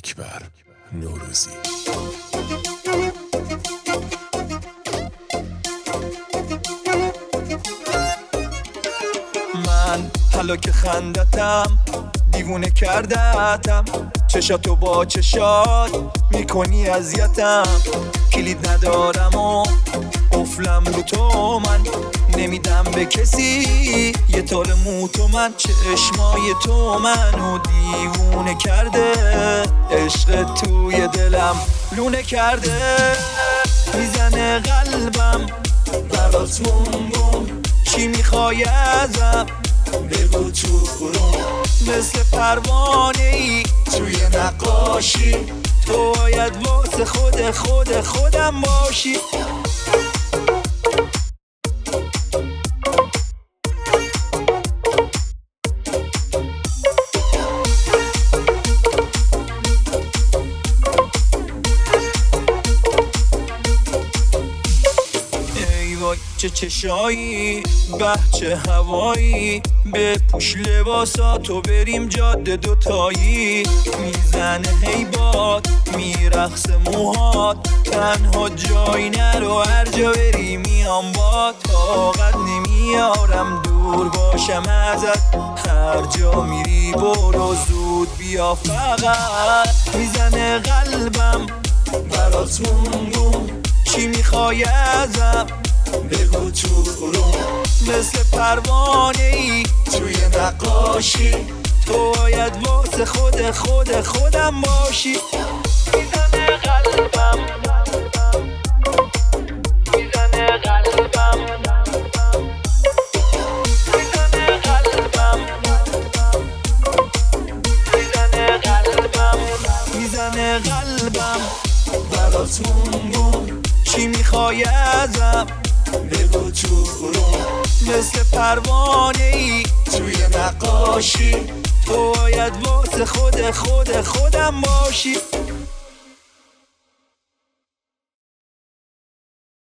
اکبر نوروزی. من حالا که خندتم دیوونه کردتم، چشاتو با چشات میکنی اذیتم، کلید ندارم و قفلم رو تو من نمیدم به کسی، یه تار مو تو من، چشمای تو منو دیوونه کرده، عشق توی دلم لونه کرده، میزنه قلبم برات بوم بوم، چی میخوای ازم بگو تو خروم، مثل پروانه ای توی نقاشی، تو باید واسه خودم باشی. چه چشایی به چه هوایی، بپوش لباساتو بریم جاده دوتایی، میزنه هی باد میرقص موهات، تنها جایی نرو هر جا بری میام با، طاقت نمیارم دور باشم ازت، هر جا میری برو زود بیا، فقط میزنه قلبم برات بوم بوم، چی میخوای ازم بگو تو خروم، مثل پروانه ای توی نقاشی، تو باید واسه خودم باشی. میزنه قلبم میزنه قلبم میزنه قلبم میزنه قلبم میزنه قلبم برات بوم بوم، چی میخوای ازم بگو تو خروم، مثل پروانه ای توی نقاشی، تو باید واسه خودم باشی.